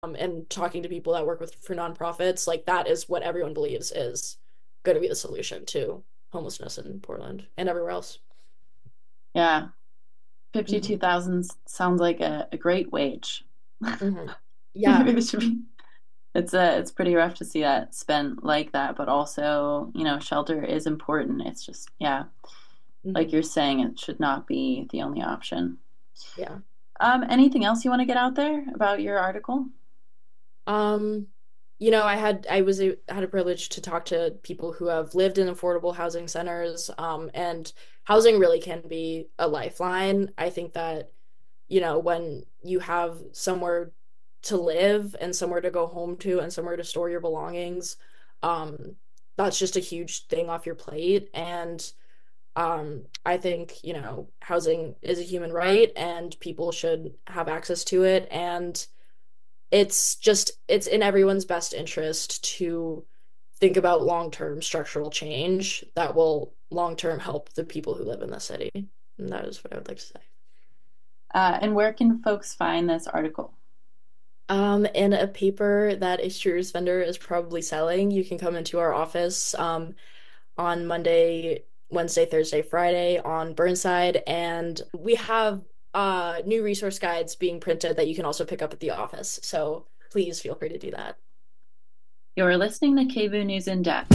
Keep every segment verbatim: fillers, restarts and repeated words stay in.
um, and talking to people that work with for nonprofits, like that is what everyone believes is going to be the solution to homelessness in Portland and everywhere else. Yeah. fifty-two thousand mm-hmm. sounds like a, a great wage. Mm-hmm. Yeah. it should be, it's a, it's pretty rough to see that spent like that, but also, you know, shelter is important. It's just, yeah, mm-hmm. like you're saying, it should not be the only option. Yeah. Um, anything else you want to get out there about your article? Um, you know, I had I was a, had a privilege to talk to people who have lived in affordable housing centers, um, and housing really can be a lifeline. I think that, you know, when you have somewhere to live and somewhere to go home to and somewhere to store your belongings, um, that's just a huge thing off your plate. And um, I think, you know, housing is a human right and people should have access to it. And it's just, it's in everyone's best interest to think about long-term structural change that will long-term help the people who live in the city. And that is what I would like to say. Uh, and where can folks find this article? Um, in a paper that a Exteriors vendor is probably selling. You can come into our office um, on Monday, Wednesday, Thursday, Friday on Burnside, and we have uh, new resource guides being printed that you can also pick up at the office. So please feel free to do that. You're listening to K B O O News in Depth.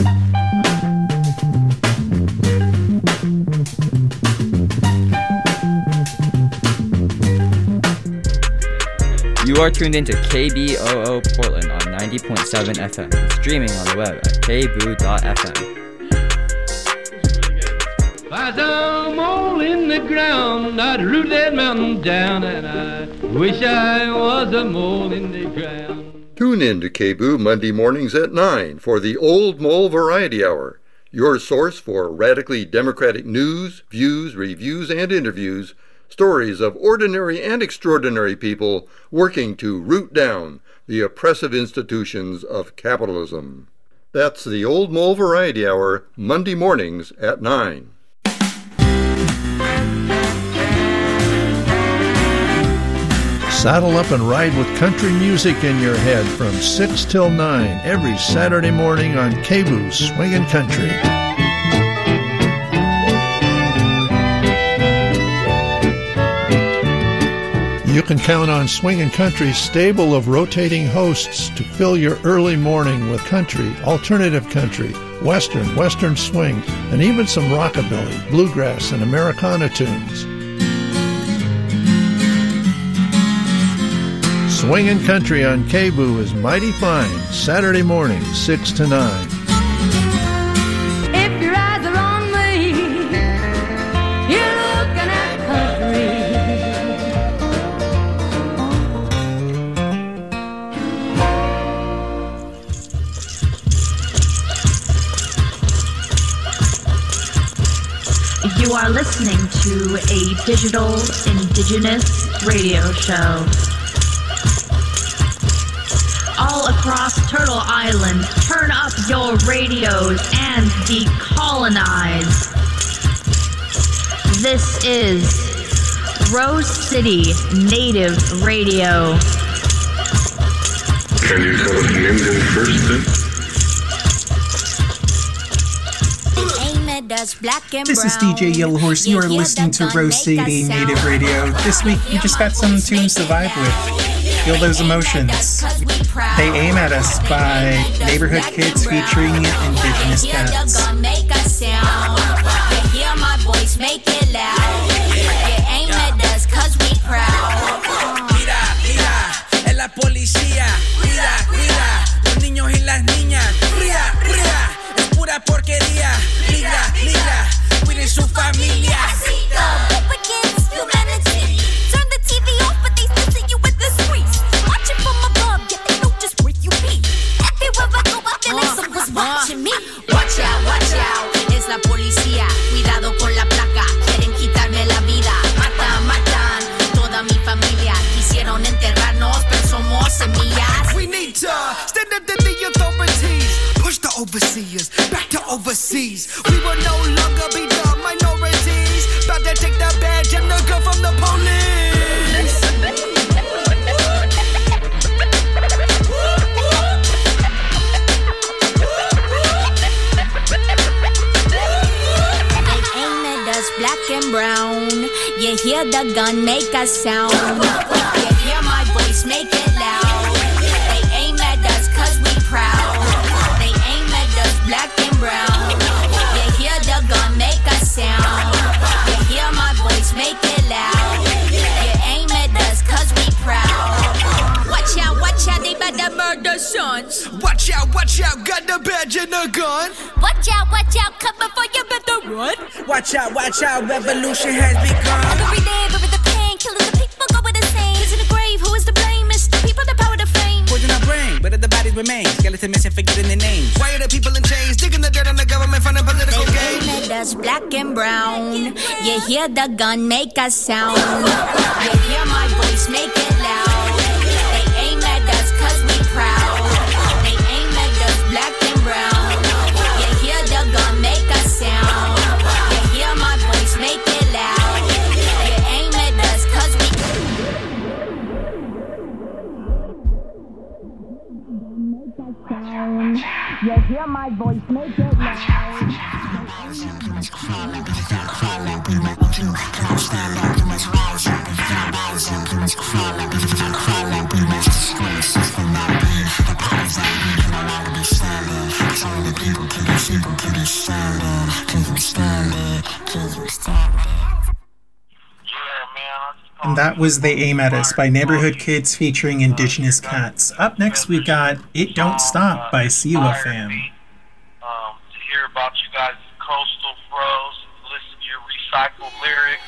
You are tuned into K B O O Portland on ninety point seven F M and streaming on the web at k b o o dot f m. There's a mole in the ground, I'd root that mountain down, and I wish I was a mole in the ground. Tune in to K B O O Monday mornings at nine for the Old Mole Variety Hour, your source for radically democratic news, views, reviews, and interviews, stories of ordinary and extraordinary people working to root down the oppressive institutions of capitalism. That's the Old Mole Variety Hour, Monday mornings at nine. Saddle up and ride with country music in your head from six till nine every Saturday morning on K B O O Swingin' Country. You can count on Swingin' Country's stable of rotating hosts to fill your early morning with country, alternative country, western, western swing, and even some rockabilly, bluegrass, and Americana tunes. Swingin' Country on K B O O is mighty fine, Saturday morning, six to nine. If your eyes are on me, you're looking at country. You are listening to a digital indigenous radio show. All across Turtle Island, turn up your radios and decolonize. This is Rose City Native Radio. Can you tell us the Indian first then? This is D J Yellowhorse. You are listening to Rose City Native Radio. This week, we just got some tunes to vibe with. Feel those emotions. They Aim at Us by Neighborhood Kids featuring Indigenous Cats. Porquería, mira, mira, cuiden su familia. Humanity. Turn the T V off, but they still see you with the streets. Watching from above, yeah, they know just where you be. Everywhere I go, I feel like someone's watching me. Watch out, watch out, es la policía. Cuidado con la placa, quieren quitarme la vida. Matan, matan, toda mi familia. Quisieron enterrarnos, pero somos semillas. We need to stand up to the authorities. Push the overseers back to overseas. We will no longer be the minorities. About to take the badge and the gun from the police. the gun make a sound. You hear my voice, make it loud. They aim at us cause we proud. They aim at us black and brown. You hear the gun make a sound. You hear my voice, make it loud. You aim at us cause we proud. Watch out, watch out, they bout to murder sons. Watch out, watch out, got the badge and the gun. Watch out, watch out, come before you better run. Watch out, watch out, revolution has begun. Every day, every the pain, killing the people go with the same. Kids in the grave, who is to blame? It's the people, the power, the fame. Poison our brain, but the bodies remain. Skeleton missing, forgetting their names. Why are the people in chains, digging the dirt on the government from the political game? They aim at us black and brown. You hear the gun make a sound. You hear my voice, make it loud. They aim at us cause we proud. They aim at us black and brown. You hear the gun make a sound. You hear my voice, make it loud. You aim at us cause we You hear my voice, make it loud. And that was They Aim at Us by Neighborhood Kids featuring Indigenous Cats. Up next, we've got It Don't Stop by Siwa Fam. Um, to hear about you guys' coastal throws, listen to your recycled lyrics,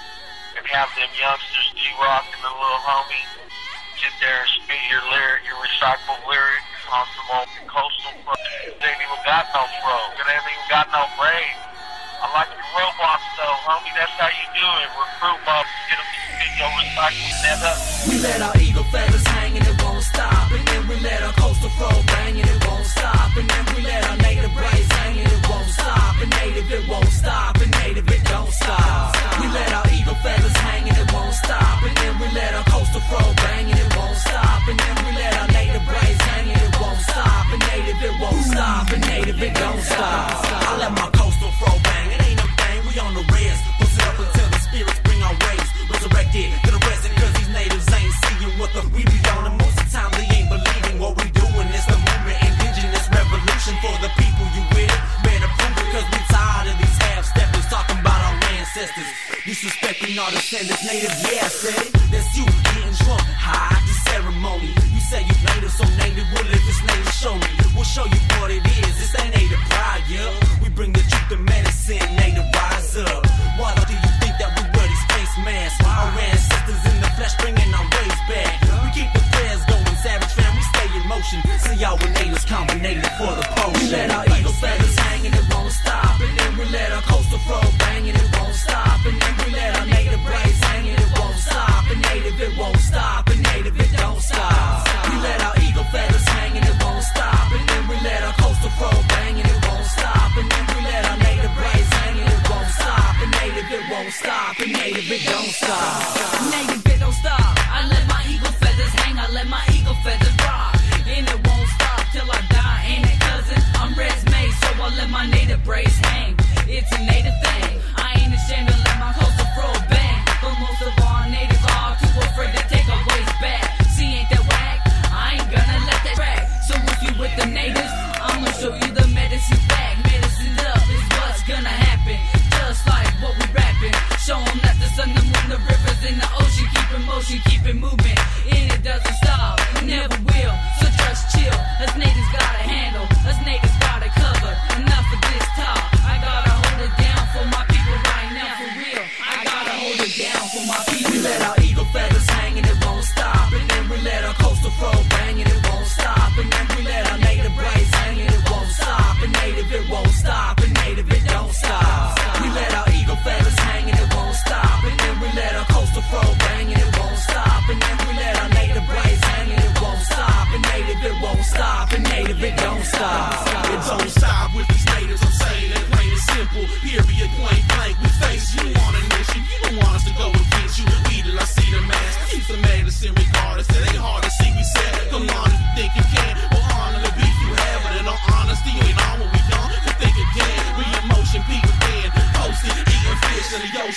and have them youngsters D-Rock and the little homie get there and spit your lyric, your recycled lyrics on some old coastal throws. They ain't even got no throw. They ain't even got no brain. I like your robots though, homie. That's how you do it. Recruit mobs, get them to spit your recycled nether. We let our eagle feathers hang and it won't stop. And then we let our coastal flow bang and it won't stop. And then we let our native braids hang and it won't stop. And native it won't stop. And native it don't stop. We let our eagle feathers hang and it won't stop. And then we let our coastal flow bang and it won't stop. And then we let our native braids hang and it won't stop. And native it won't stop. And native it don't stop. I let my coastal flow bang. It ain't no thing. We on the res. Push it up until the spirits bring our rays. Resurrected to the resin cause these natives ain't seeing what the we be on. And most of the time they ain't believing what we doing. It's the movement, indigenous revolution for the people you with. Better prove it cause we tired of these half-steppers talking about our ancestors. Disrespecting our descendants, native, yeah, I said it. That's you getting drunk, high the ceremony. You say you native, so native, well if it's native, show me. We'll show you what it is. This ain't native pride, yeah. We bring the truth to medicine, native, rise up. Why do you think that we wear these face masks? Our ancestors in the flesh bringing our ways back. We keep the prayers going, savage fam, we stay in motion. See our natives combinated for the potion. We let our eagle feathers hang and it won't stop. And then we let our coastal flow bang and it won't stop. And then we let our native braids hang and it won't stop. And native it won't stop. And native it don't stop. We let our eagle feathers hang and it won't stop. And then we let our coastal flow bang and it won't stop. And then we let our native braids hang and it won't stop. And native it won't stop. And native it don't stop. Native it don't stop. I let my eagle feathers hang. I let my eagle feathers rock. And it won't stop till I die. Ain't it, cousin? I'm res made, so I let my native braids hang. It's a native thing. I ain't ashamed to let my coastal fro bang. But most of our natives are too afraid to take our ways back. See, ain't that whack? I ain't gonna let that track. So if you with the natives, I'ma show you the medicine back. Medicine up is what's gonna happen. Just like what we rapping. Show them that the sun, the moon, the rivers, and the ocean keep in motion, keep it moving. And it doesn't stop, it never will. So just chill. Us natives got a handle. Us natives got it covered. Enough of this talk. I gotta hold it down for my people right now, for real. I gotta hold it down for my people. We let our eagle feathers hang and it won't stop. And then we let our coastal flow bang and it won't stop. And then we let our native braids hang and it won't stop. And native it won't stop. And native it don't stop. We let our eagle feathers hang and it won't stop. And then we let our coastal flow bang and it won't stop. And then we let our native braids hang and it won't stop. And native it won't stop. And native it don't stop. It don't stop with these natives. I'm saying it plain and simple. Period, point blank. We face you on an issue. You don't want us to go against you. We till I see the mask. Keep the medicine regardless. It ain't hard to see. We said, come on if you think you can. We'll honor the beef you have, but in all honesty, you ain't on what we done. We think again. We in motion, people in. Posted, eating fish in the ocean.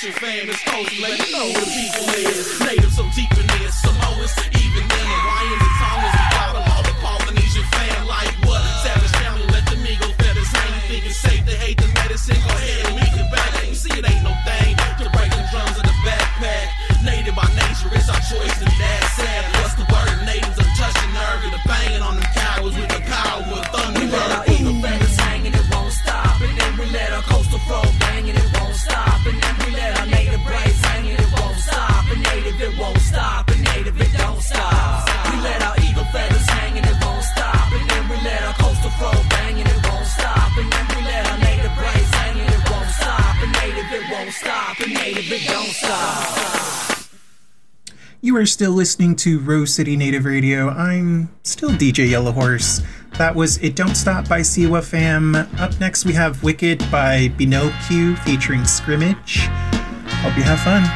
Polynesian fam is coastal, let you know where the people is. Native so deep in this, Samoans, even then, Hawaiians and Tongans, we got them all. The Polynesian fam, like what? Savage family, let the Migo feathers hang. You think it's safe to hate the medicine? Go ahead and meet the back. You see, it ain't no thing to break the drums in the backpack. Native by nature, it's our choice, and that's sad. What's the word? Natives are touching nerve, and the banging on them cowards with the power of thunder. We let our eagle feathers hang and it won't stop, and then we let our coastal fro bang and it won't stop, and then we let our native braids hang and it won't stop, and native it won't stop, and native it don't stop. We let our eagle feathers hang and it won't stop, and then we let our coastal fro bang and it won't stop, and then we let our native braids hang and it won't stop, and native it won't stop, and native it don't stop. You are still listening to Rose City Native Radio. I'm still D J Yellow Horse. That was It Don't Stop by Siwa Fam. Up next we have Wicked by Binocu featuring Scrimmage. Hope you have fun.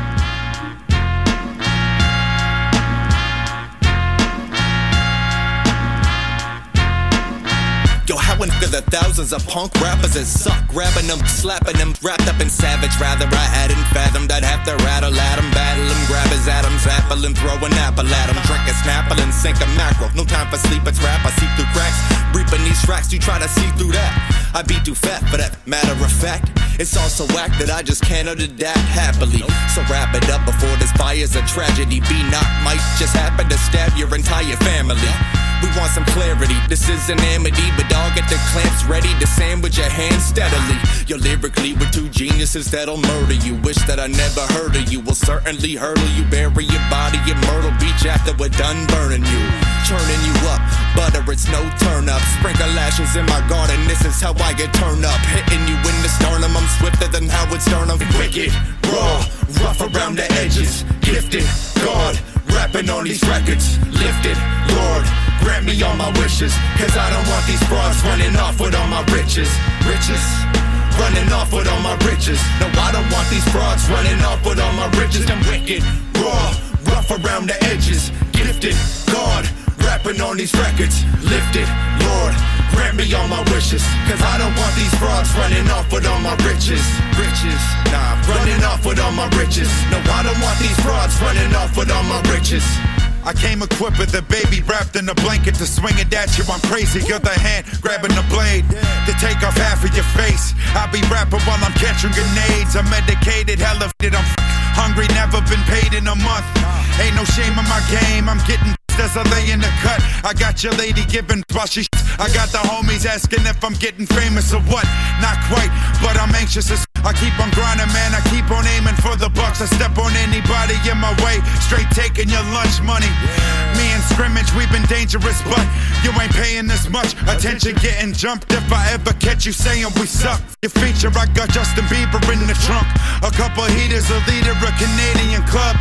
Yo, how in for the thousands of punk rappers that suck, grabbing them, slapping them, wrapped up in savage. Rather, I hadn't fathomed I'd have to rattle at them, battle them, grab his atoms, apple and throw an apple at him, drink a snapple and sink a mackerel. No time for sleep, it's rap. I see through cracks, reaping these tracks. You try to see through that. I be too fat for that. Matter of fact, it's all so whack that I just can't adapt happily. So wrap it up before this fire's a tragedy. Be not might just happen to stab your entire family. We want some clarity, this isn't amity, but dog get the clamps ready to sandwich your hands steadily. You're lyrically with two geniuses that'll murder you. Wish that I never heard of you, will certainly hurdle you. Bury your body in Myrtle Beach after we're done burning you. Churning you up, butter it's no turn up. Sprinkle lashes in my garden, this is how I get turned up. Hitting you in the sternum, I'm swifter than Howard Sternum. Wicked, raw, rough around the edges. Gifted, God, rapping on these records. Lifted, Lord, grant me all my wishes, cause I don't want these frauds running off with all my riches. Riches, running off with all my riches. No, I don't want these frauds running off with all my riches. I'm wicked, raw, rough around the edges. Gifted, God, rapping on these records. Lifted, Lord, grant me all my wishes, cause I don't want these frauds running off with all my riches. Riches, nah, running off with all my riches. No, I don't want these frauds running off with all my riches. I came equipped with a baby wrapped in a blanket to swing it at you. I'm crazy, other hand grabbing the blade to take off half of your face. I'll be rapping while I'm catching grenades. I'm medicated, hella fit, I'm hungry, never been paid in a month. Ain't no shame in my game, I'm getting as I lay in the cut. I got your lady giving while she I got the homies asking if I'm getting famous or what. Not quite, but I'm anxious as I keep on grinding, man, I keep on aiming for the bucks. I step on anybody in my way, straight taking your lunch money. Me and Scrimmage, we've been dangerous, but you ain't paying this much attention. Getting jumped if I ever catch you saying we suck. Your feature, I got Justin Bieber in the trunk. A couple heaters, a leader, a Canadian club.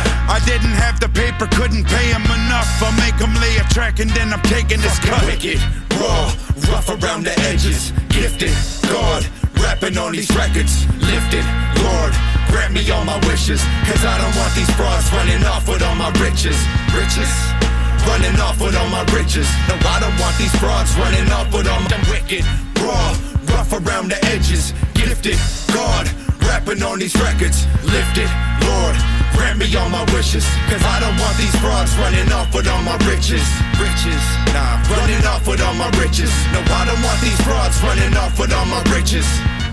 I didn't have the paper, couldn't pay him enough. I'll make him lay a track and then I'm taking this cut. Wicked, raw, rough around the edges. Gifted, God, rapping on these records. Lifted, Lord, grant me all my wishes, cause I don't want these frauds running off with all my riches. Riches, running off with all my riches. No, I don't want these frauds running off with all my wicked, raw, rough around the edges. Gifted, God, rapping on these records. Lifted, Lord, grant me all my wishes, cause I don't want these frauds running off with all my riches. Riches, nah, running off with all my riches. No, I don't want these frauds running off with all my riches.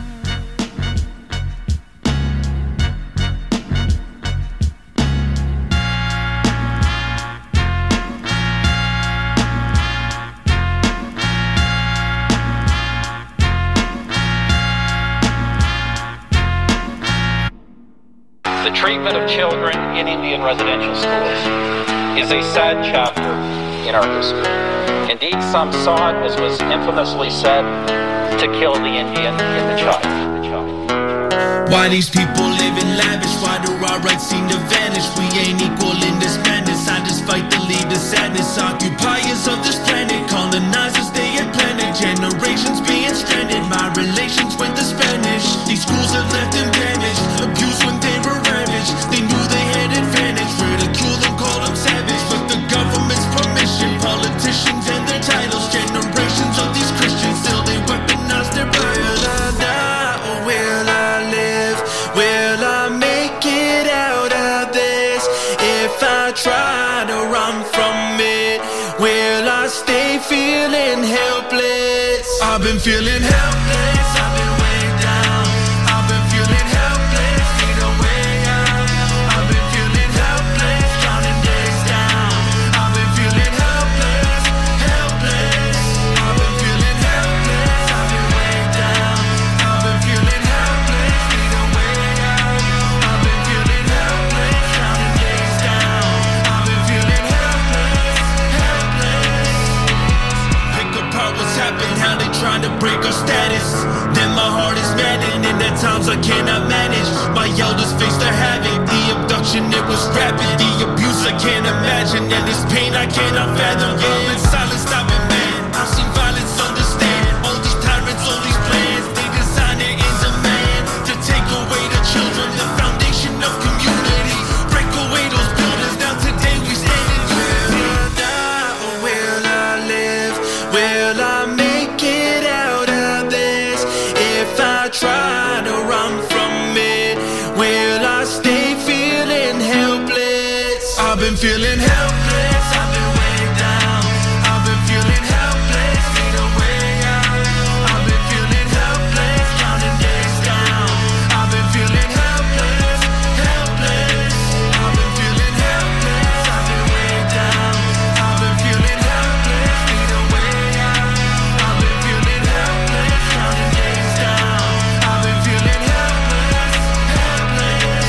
The treatment of children in Indian residential schools is a sad chapter in our history. Indeed, some saw it, as was infamously said, to kill the Indian in the child. Why these people live in lavish? Why do our rights seem to vanish? We ain't equal in this madness. I just fight to lead the sadness. Occupiers of this planet, colonizers, they had planted. Generations being stranded. My relations with the Spanish. These schools have left them damaged. Abused when they were ravaged. They knew they had advantage. Ridiculed and called them savage. With the government's permission, politicians and their titles. Generations of these Christians, still they weaponize their Bible. Will I die or will I live? Will I feeling helpless. I've been feeling helpless. I've been way down. I've been feeling helpless. Need a way out. I've been feeling helpless. Counting days down. I've been feeling helpless. Helpless. I've been feeling helpless. I've been way down. I've been feeling helpless. Need a way out. I've been feeling helpless. Counting days down. I've been feeling helpless. Helpless. Pick apart what's happened, how they trying to break our status. Then my heart is maddened, and at times I cannot manage. My elders faced their havoc. The abduction, it was rapid. The abuse I can't imagine, and this pain I cannot fathom. Yeah, in silence I've been mad. I've seen violence, understand. All these tyrants, all these plans, they design it in demand to take away the children, the foundation of community. Break away those buildings. Now today we stand in unity. Will I die or will I live? Will I make it out of this? If I try to run from it, will I stay feeling helpless? I've been feeling helpless. I've been way down. I've been feeling helpless. Need a way out. I've been feeling helpless. Counting days down. I've been feeling helpless. Helpless. I've been feeling helpless. I've been way down. I've been feeling helpless. Need a way out. I've been feeling helpless. Counting days down. I've been feeling helpless. Helpless.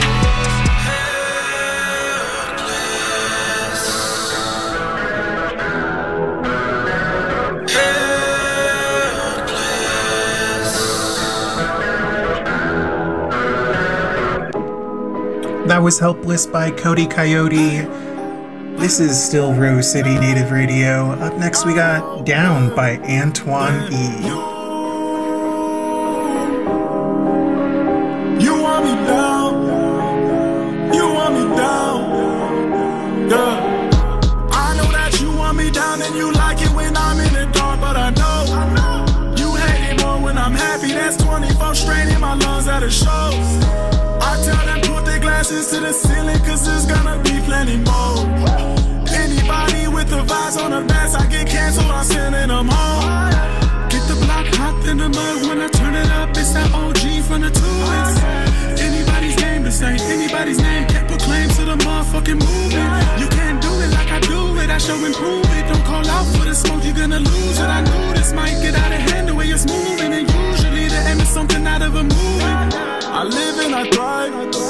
That was Helpless by Cody Coyote. This is still Rose City Native Radio. Up next we got Down by Antoine E. You want me down. You want me down. Yeah. I know that you want me down and you like it when I'm in the dark, but I know you hate it more when I'm happy. That's twenty-four strain in my lungs at a show. I tell them put their glasses to the ceiling, cause there's gonna be plenty more. Anybody with the vibes on the bass, I get canceled, I'm sending them home. Get the block hot in the mud when I turn it up, it's that O G from the two. It's anybody's game to say, anybody's name, can't put claims to the motherfucking movement. You can't do it like I do it, I show improve it. Don't call out for the smoke, you're gonna lose it. I knew this might get out of hand the way it's moving, and usually the aim is something out of a movie. I live and I thrive.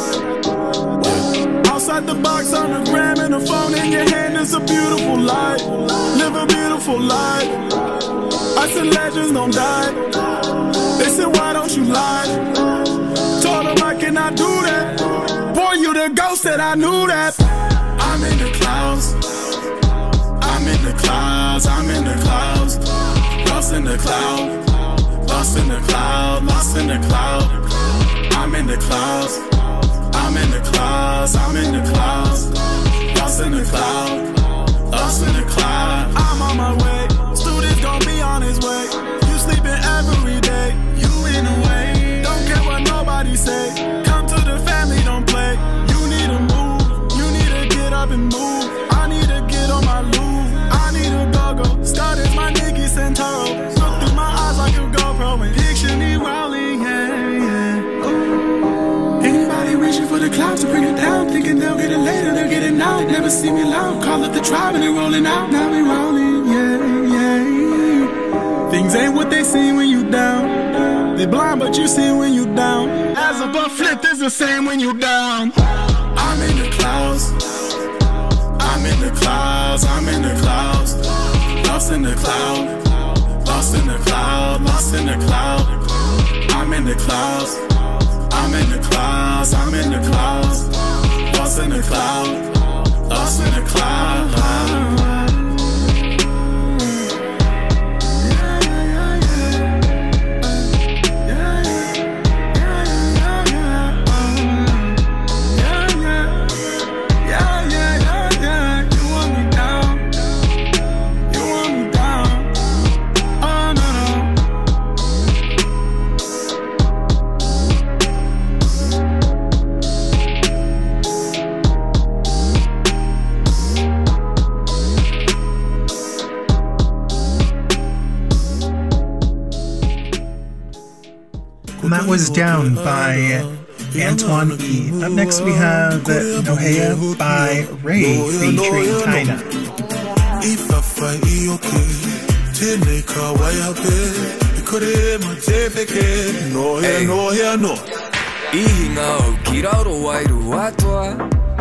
Outside the box on the gram and the phone in your hand is a beautiful life. Live a beautiful life. I said legends don't die. They said why don't you lie? Told them I cannot do that. Boy, you the ghost that I knew that. I'm in the clouds. I'm in the clouds. I'm in the clouds. Lost in the cloud. Lost in the cloud. Lost in the cloud. I'm in the clouds, I'm in the clouds, I'm in the clouds, lost in the cloud, lost in the cloud. I'm on my way, students gon' be on his way. You sleeping every day, you in a way. Don't care what nobody say, come to the family, don't play. You need to move, you need to get up and move. I need to get on my loop, I need a go-go. Started my Nicky Santoro, look through my eyes like a GoPro and picture me rolling, yeah, yeah. Anybody reaching for the clouds to bring it down, thinking they'll get it later, they'll get it now. Never see me loud, call up the tribe and they're rolling out. Now we rolling, yeah, yeah. Things ain't what they seem when you down. They blind, but you see when you down. As a butt flip is the same when you down. I'm in the clouds. I'm in the clouds. I'm in the clouds. Lost in the cloud. Lost in the cloud. Lost in the cloud. I'm in the clouds. I'm in the clouds, I'm in the clouds, lost in the cloud, lost in the cloud. And that was Down by Antoine E. Up next we have Nohea by Ray featuring Taina. Ihinga o kiraro wairu atoa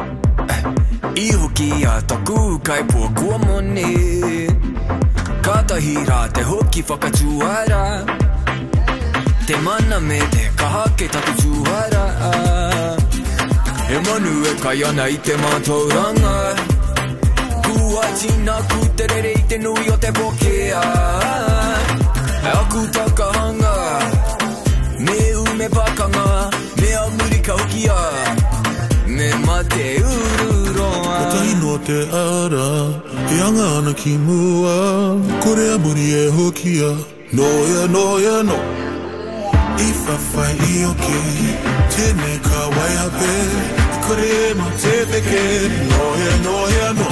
Ihoki a taku kai pua kua mone Katahira te hoki whakatuara Te mana me te kaha ke taku tuara He manu e kai ana i te mātauranga Kua tina ku te rere i te nui o te pokea E aku takahanga Me ume pakanga Me a muri ka hokia Me mate ururoa Katai no te ara E anga ana ki mua Kore a muri e hokia Noia, noia, no I whawhai i oke Tēne ka waihape Kore ma te wheke Noia, noia, no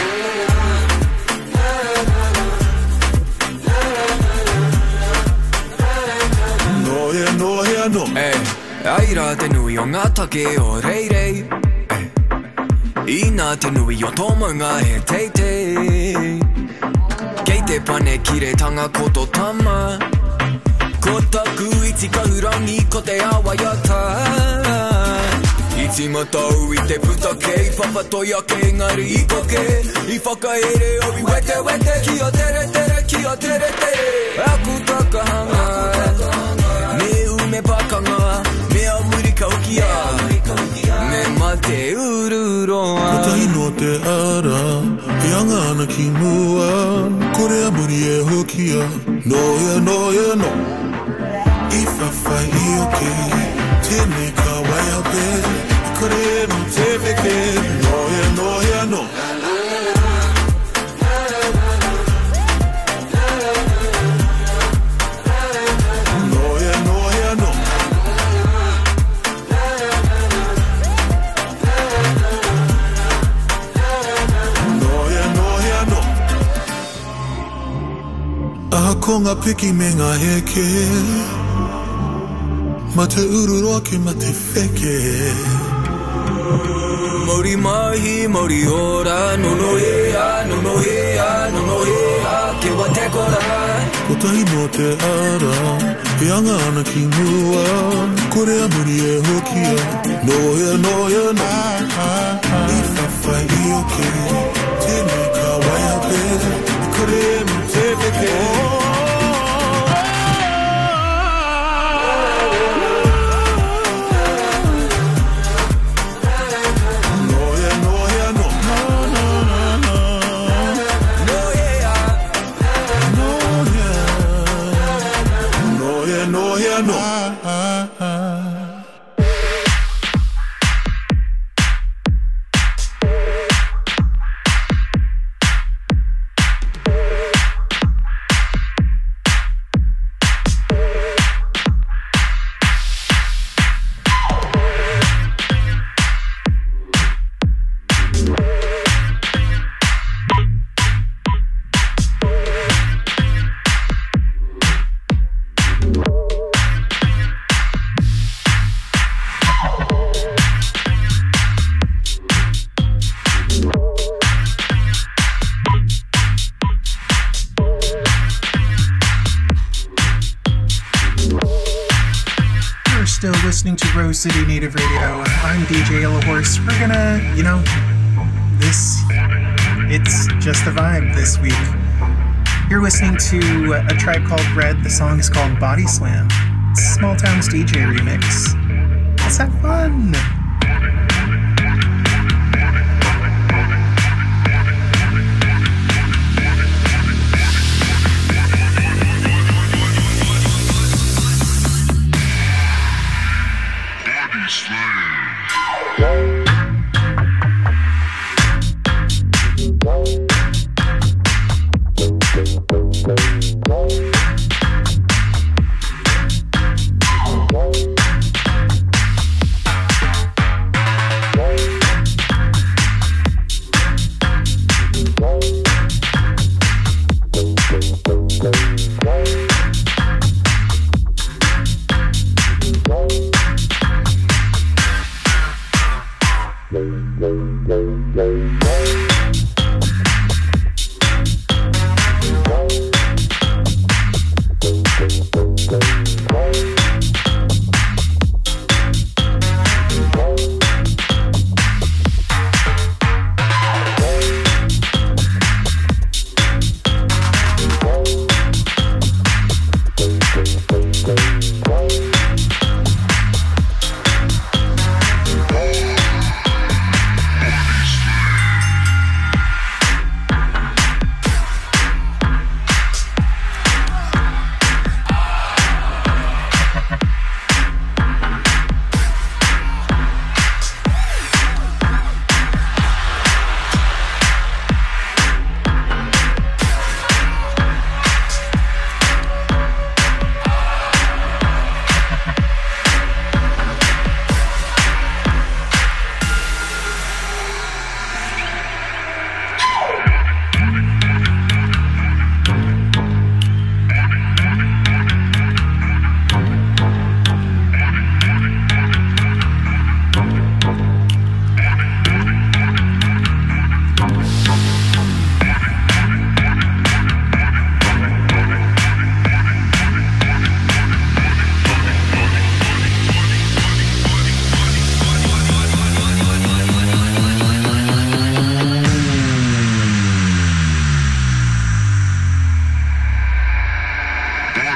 Noia, noia, no Hey, aira te nui o ngā take o reirei I nā te nui o tōmanga he teitei Kei te pane kire tanga koto tama Ko taku iti ka hurangi ko te awa yata Iti matau I te puta kei Papatoia ke ngari I koke I whakaere o I wete wete Ki o tere tere, ki o tere tere Aku takahanga Me ume pakanga Me a muri ka hokia Me mate ururoa Katai no te ara E anga ana ki mua Kore a muri e hokia Noia, noia, no I whawhai i oke Tēne ka waihape Kore no te wheke Noia, noia, no Noia, noia, no Noia, noia, no Aha ko ngā piki me ngā heke Ma te ururoa ke ma te wheke Mauri mahi, mauri ora Nono hea, nono hea, nono hea Ke wa te kora Kotai no te ara E anga ana ki mua Kore a muri e hokia Noia, noia, no I whawhai i oke Tēne ka waihape Kore ma te wheke Listening to Rose City Native Radio. I'm D J Yellow Horse. We're gonna, you know, this, it's just a vibe this week. You're listening to A Tribe Called Red. The song is called Body Slam. It's a Small Towns D J remix. Let's have fun.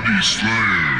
Body slam.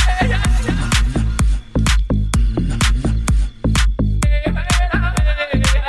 Hey,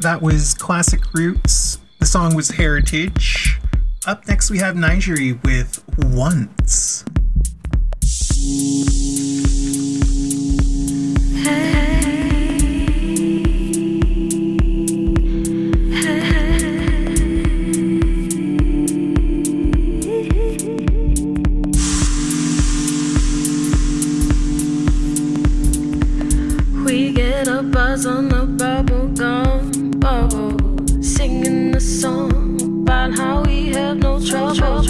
that was Classic Roots. The song was Heritage. Up next we have Nigeria with Once. We get a buzz on the bubble gum bubble, singing the song about how we have no trouble.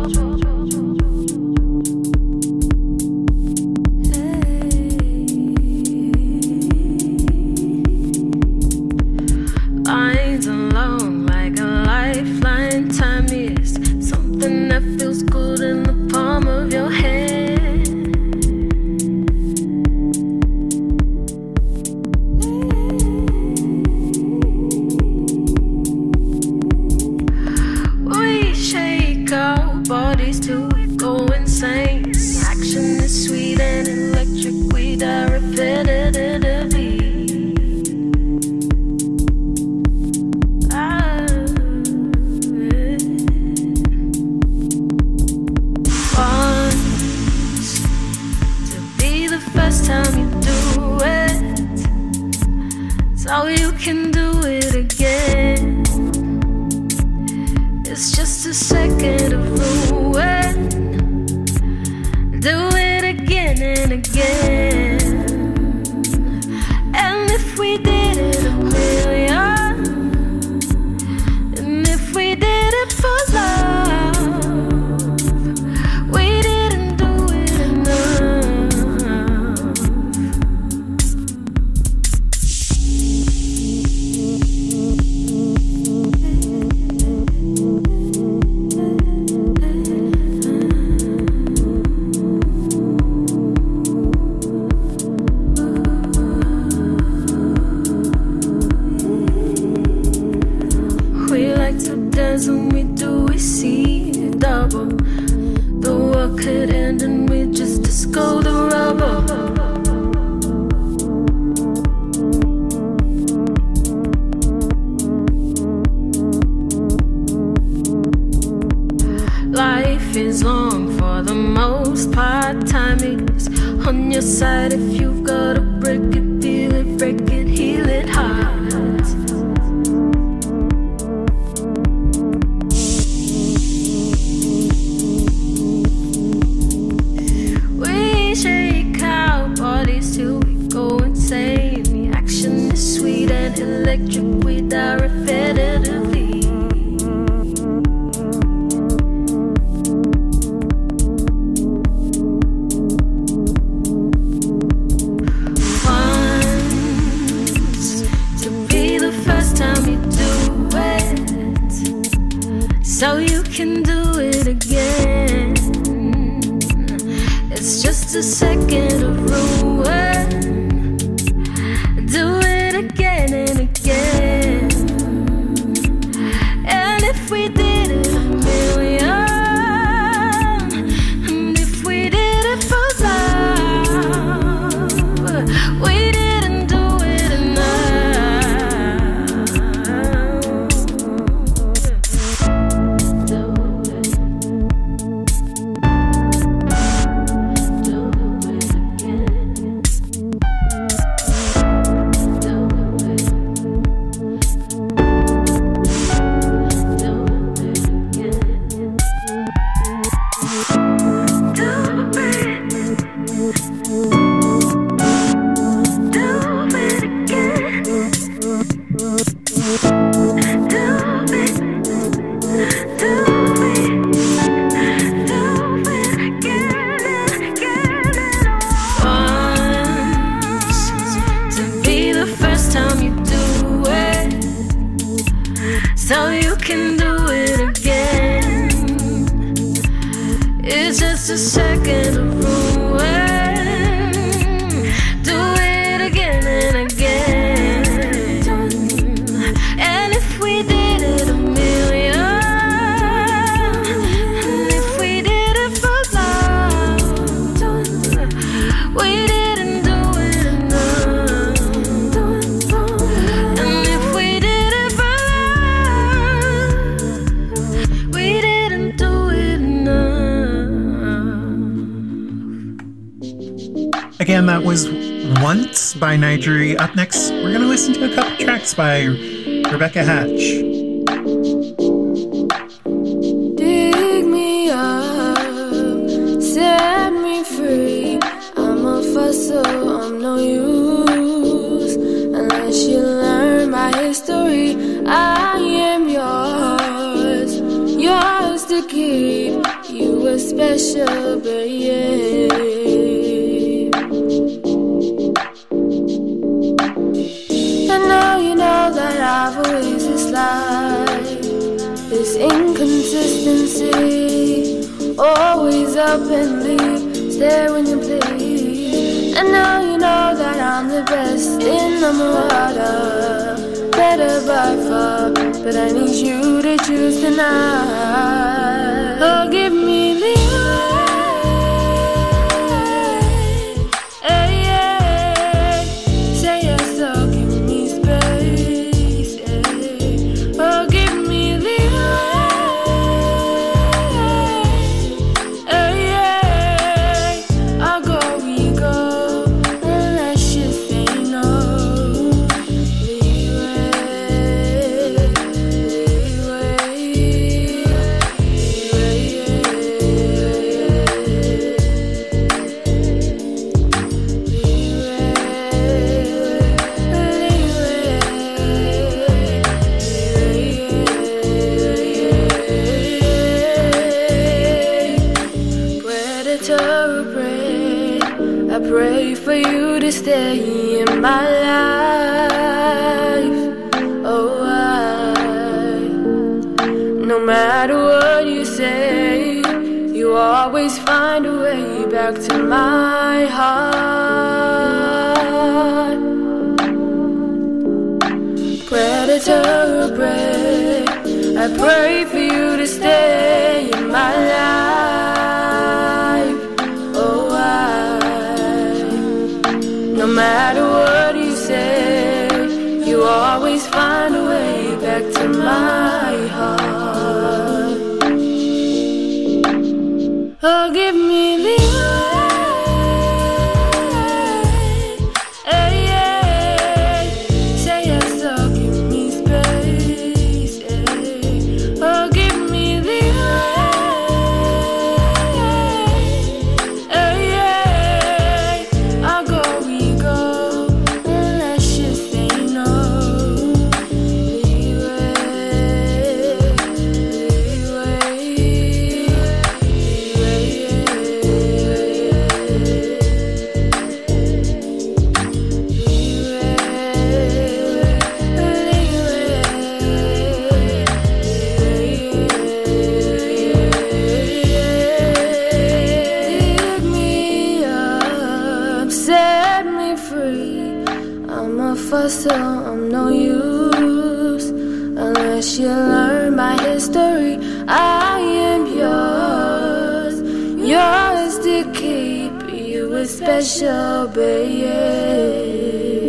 Lines along like a lifeline. Time is something that feels good in the palm of your hand. We shake our bodies till we go insane. Action is sweet and electric. We die repetitively. First time you do it, so you can do it again. It's just a second of ruin. Do it again and again. And if we did it a million, and if we did it for love, we didn't do it enough. And we do, we see double. The world could end and we just disco the rubber. Life is long for the most part. Time is on your side. If you've got to break it, deal it, break it, heal it hard. Till we go insane. The action is sweet and electric. We die repetitively. Once to be the first time you do it, so you can do it again. It's just a second of ruin. Do it again and again. And if we did it a million, and if we did it for love, we didn't do it enough. So you can do it again. It's just a second of ruin. Do it again and again. And if we did it a million, and if we did it for love, we didn't do it enough. And if we did it That was Once by Nigeria. Up next, we're going to listen to a couple tracks by Rebecca Hatch. Dig me up, set me free. I'm a fossil, I'm no use unless you learn my history. I am yours, yours to keep. You were special, babe. And now you know that I've always disliked this inconsistency. Always up and leave, stay when you please. And now you know that I'm the best in the Murata. Better by far, but I need you to choose tonight. Oh, give me the stay in my life. Oh, I, no matter what you say, you always find a way back to my heart. Predator or prey, I pray for you to stay in my life. Oh, I, no matter what you say, you always find a way back to my heart. Oh, give me the so I'm no use unless you learn my history. I am yours, yours to keep. You a special, babe.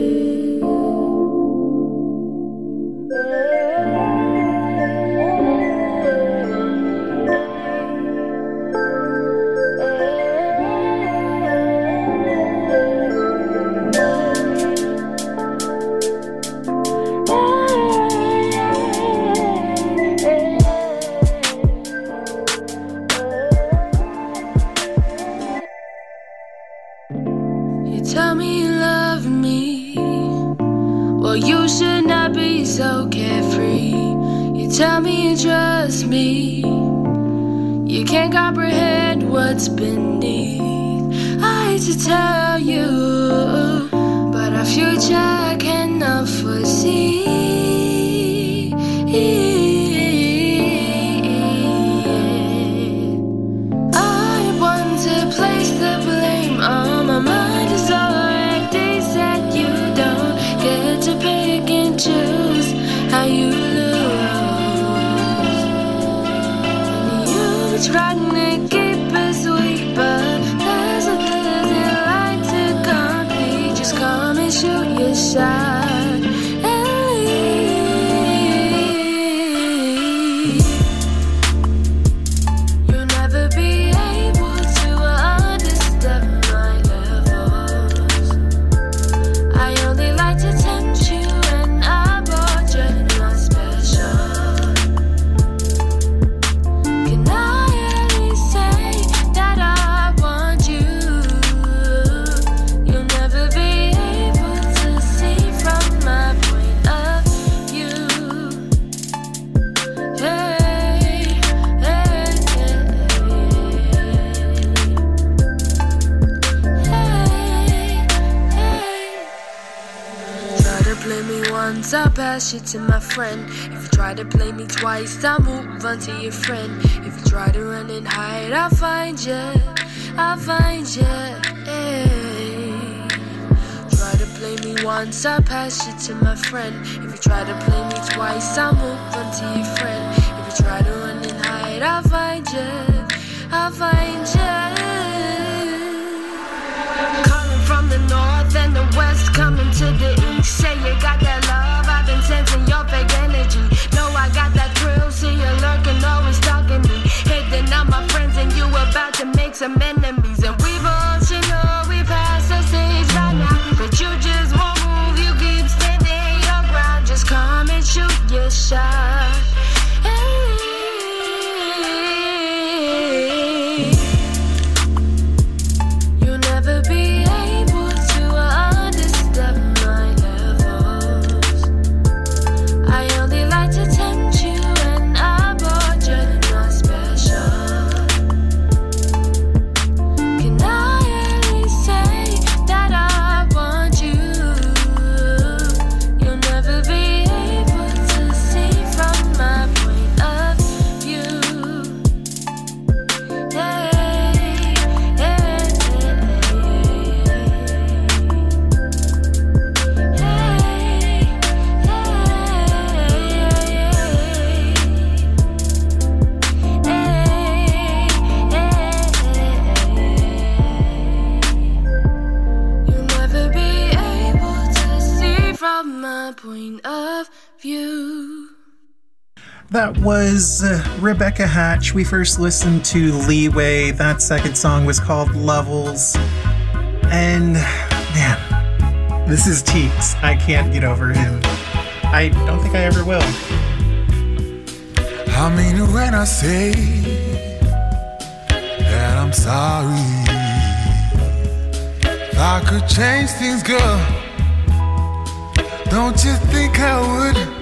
So carefree, you tell me you trust me. You can't comprehend what's beneath. I hate to tell you, but our future I cannot foresee. I want to place the blame on my mind. Is alright, days that you don't get to pick and choose how you lose. And you be trying to keep it sweet, but there's a doesn't like to compete. Just come and shoot your shot and leave. You'll never be able to understand my levels. pass you to my friend. If you try to play me twice, I'll move on to your friend. If you try to run and hide, I'll find you, I'll find you. Hey. Try to play me once, I'll pass you to my friend. If you try to play me twice, I'll move on to your friend. If you try to run and hide, I'll find you, I'll find you. Calling from the north and the west, coming to the east. Say you got that love, I've been sensing your fake energy. Know I got that thrill, see you lurking, always stalking me. Hitting on my friends and you about to make some enemies. And we both should know we passed the stage by now, but you just won't move, you keep standing your ground. Just come and shoot your shot. Hey. You'll never be able to understand my levels. I only like to tempt you and I board you're not special. Can I at least say that I want you? You'll never be able to see from my point of view. Hey, hey, you'll never be able to see from my point of view. That was uh, Rebecca Hatch. We first listened to Leeway. That second song was called Levels. And, man, this is Teeks. I can't get over him. I don't think I ever will. I mean it when I say that I'm sorry. If I could change things, girl, don't you think I would?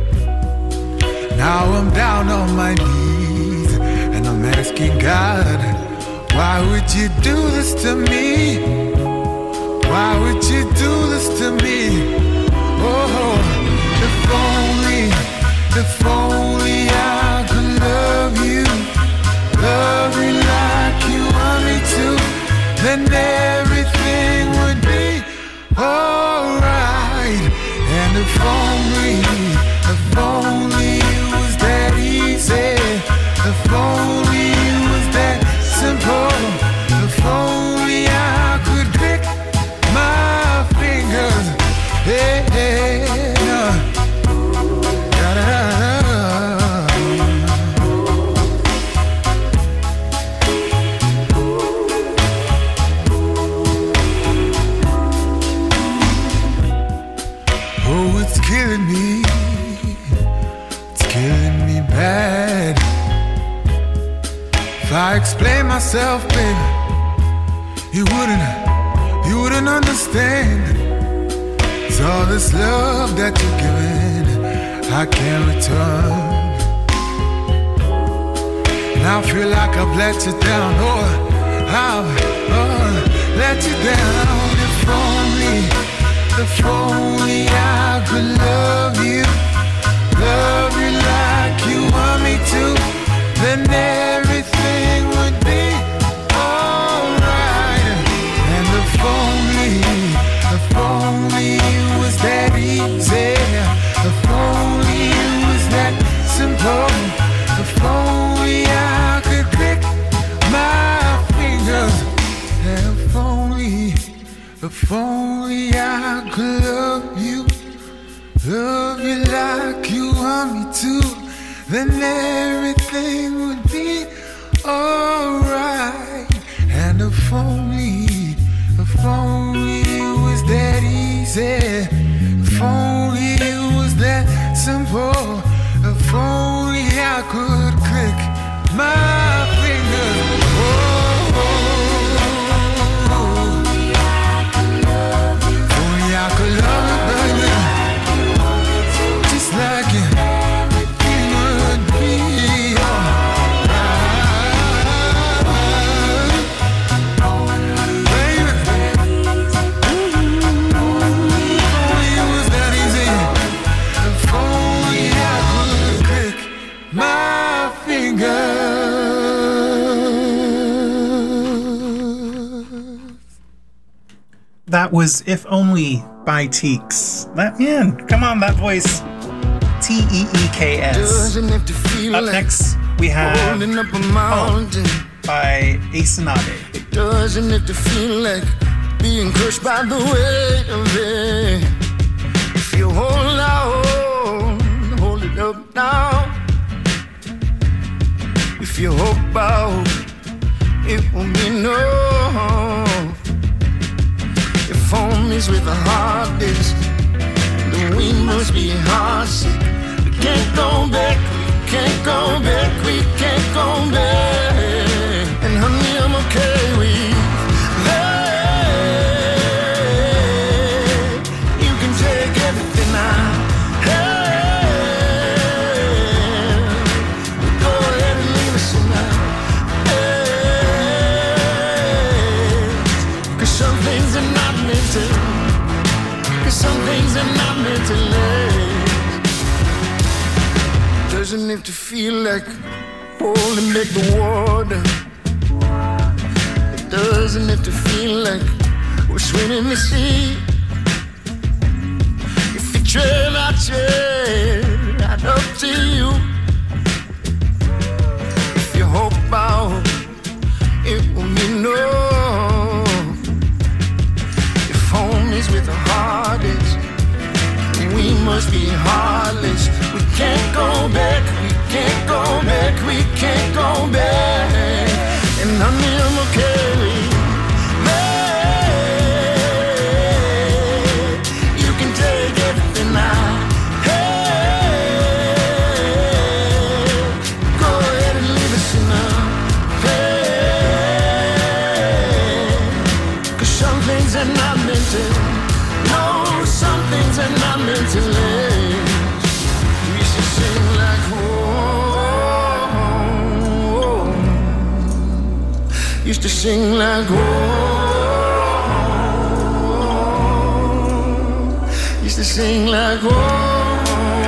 Now I'm down on my knees and I'm asking God, why would you do this to me? Why would you do this to me? Oh, if only, if only I could love you, love you like you want me to, then everything would be alright. And if only, if only it was that easy, if only it was that simple, if only I could pick my fingers. Hey, hey, uh, da, da, da, oh, it's killing me, it's killing me bad. If I explain myself, baby, you wouldn't, you wouldn't understand. It's all this love that you're giving, I can't return. And I feel like I've let you down, oh, I've oh, let you down. If only, if only I could love you, love you like you want me to, then everything would be alright. And if only, if only it was that easy, if only it was that simple, if only I could click my fingers. If only, if only I could love you, love you like you want me to, then everything would be alright. And if only, if only it was that easy, if only it was that simple, if only I could click my fingers. Oh, oh, oh. If only I could love you, baby, just like you. If That was If Only by Teeks. That man, come on, that voice. T E E K S. Up next, we have Home by Asonabe. It doesn't have to feel like being crushed by the weight of it. If you hold out, hold it up now. If you hope out, it won't be no. If home is with the hardest, then we must be heartsick. We can't go back, we can't go back, we can't go back. And honey, I'm okay with that. You can take everything I have. Go ahead and leave us tonight. Cause some things are not meant to. Cause some things are not meant to last. Doesn't have to feel like holding back the water. It doesn't have to feel like we're swimming in the sea. If you trail our chair, right up to you. If you hope out, it will be no. If home is with the hardest, we must be heartless. We can't go back, we can't go back, we can't go back. And honey, I'm okay with that. You can take everything I have. Go ahead and leave us in a bed. Cause some things are not meant to. No, some things are not meant to live. We should sing like whoa. Used to sing like whoa. Used to sing like whoa.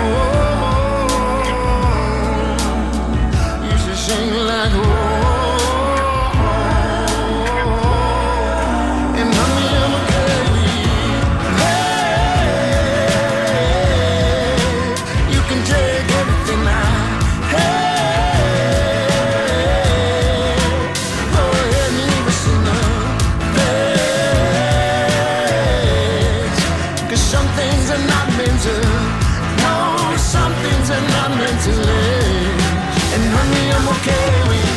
Used to sing like whoa. And honey, I'm okay with that. You can take everything I have. Go ahead and leave us in the bed. Cause some things are not meant to. No, some things are not meant to live. And honey, I'm okay with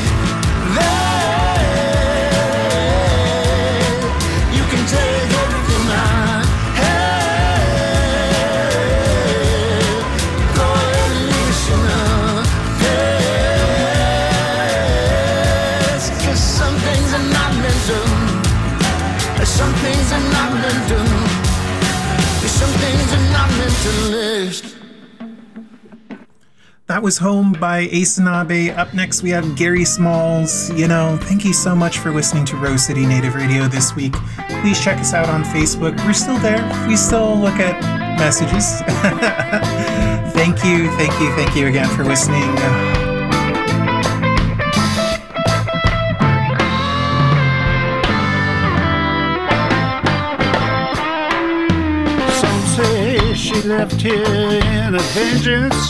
that. You can take everything I have. Go ahead and leave us in the past. Cause some things are not meant to. Some things are not meant to. Some things are not meant to last. That was Home by Asonabe. Up next, we have Gary Smalls. You know, thank you so much for listening to Rose City Native Radio this week. Please check us out on Facebook. We're still there. We still look at messages. Thank you, thank you, thank you again for listening. Some say she left here in a vengeance,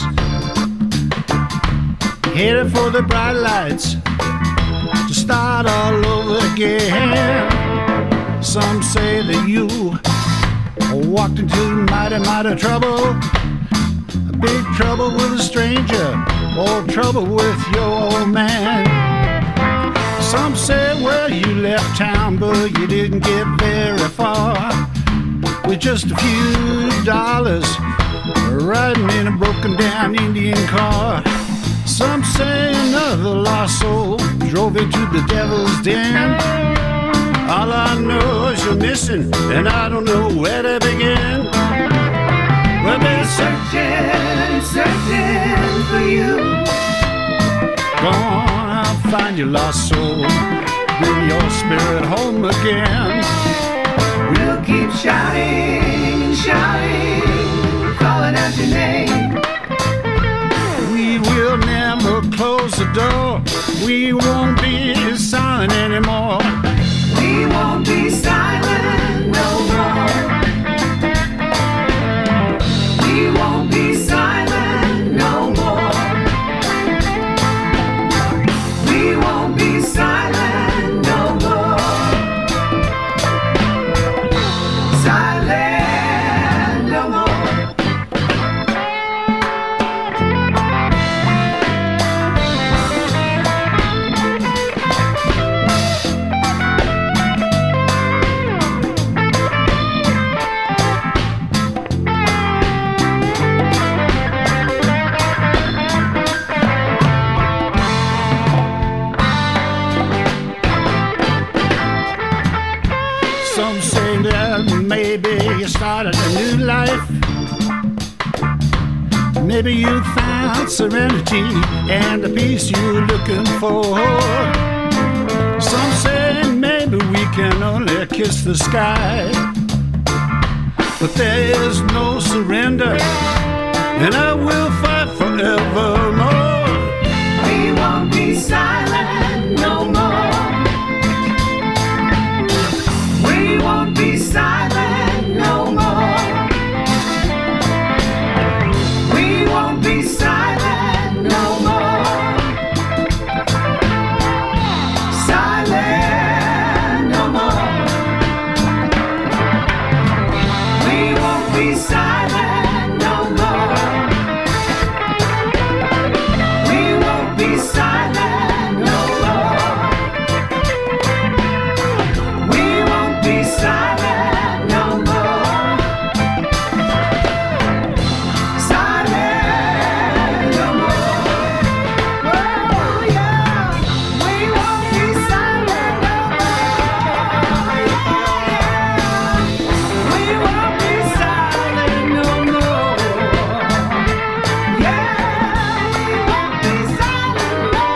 headed for the bright lights to start all over again. Some say that you walked into mighty, mighty trouble, a big trouble with a stranger, or trouble with your old man. Some say, well, you left town, but you didn't get very far, with just a few dollars, riding in a broken down Indian car. Some say another lost soul drove into the devil's den. All I know is you're missing, and I don't know where to begin. Well, they're searching, searching for you. Go on, I'll find your lost soul, bring your spirit home again. We'll keep shouting, shouting, calling out your name. We will never close close the door. We won't be silent anymore. We won't be silent no more. We won't be silent no more. We won't be silent no more. Silent no more. Some say that maybe you started a new life. Maybe you found serenity and the peace you're looking for. Some say maybe we can only kiss the sky, but there is no surrender, and I will fight forevermore. We won't be silent no more. We won't be silent no more. We won't be silent no more. Silent no more. We won't be silent no more. We won't be silent no more. We won't be silent no more. Silent no more. Oh yeah. We won't be silent no more. We won't be silent no more. Yeah. We won't be silent no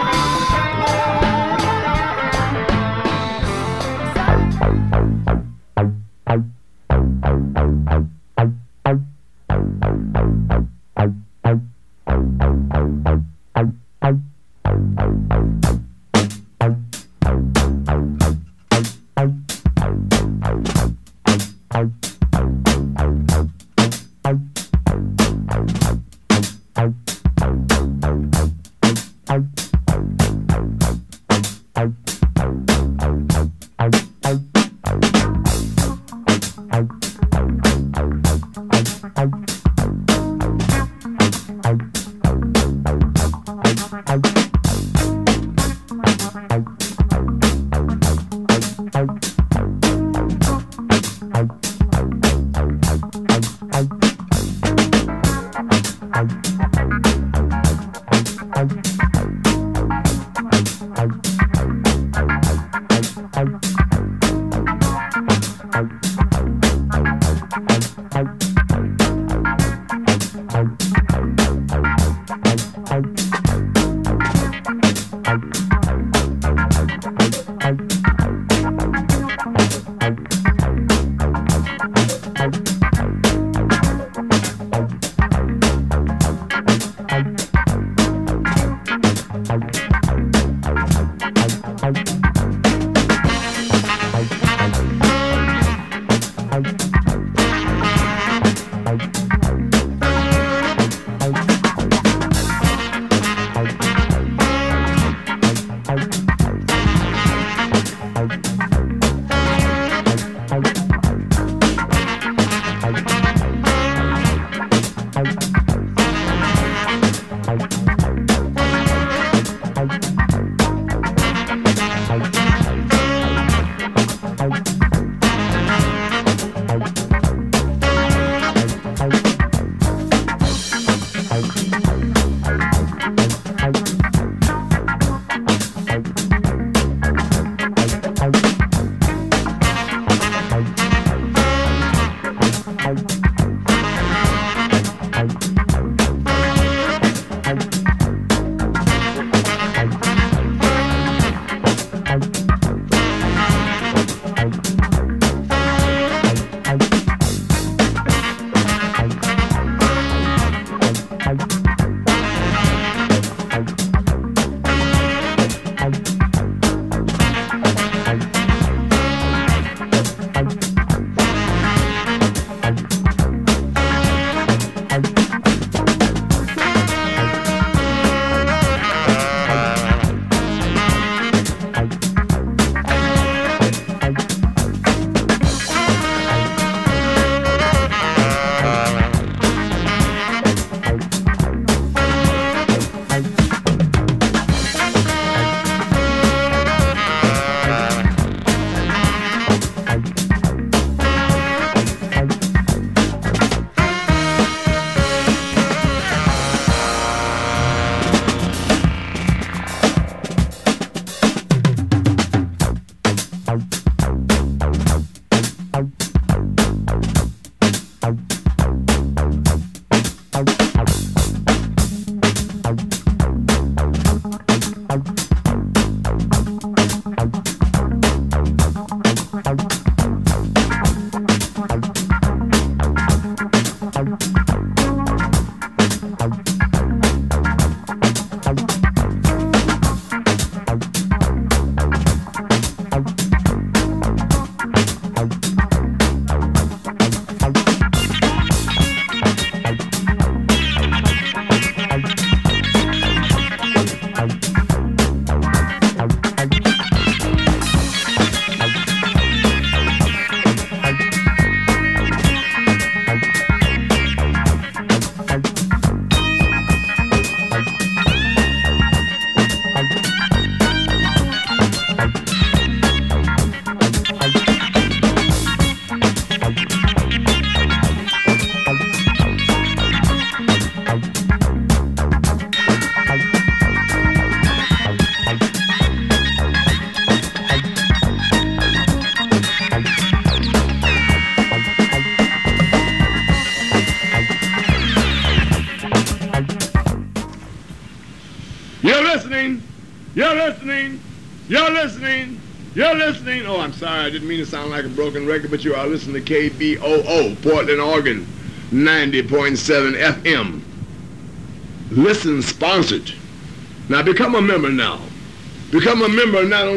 You're listening. You're listening. You're listening. Oh, I'm sorry. I didn't mean to sound like a broken record, but you are listening to K B O O, Portland, Oregon, ninety point seven F M. Listen sponsored. Now become a member now. Become a member not only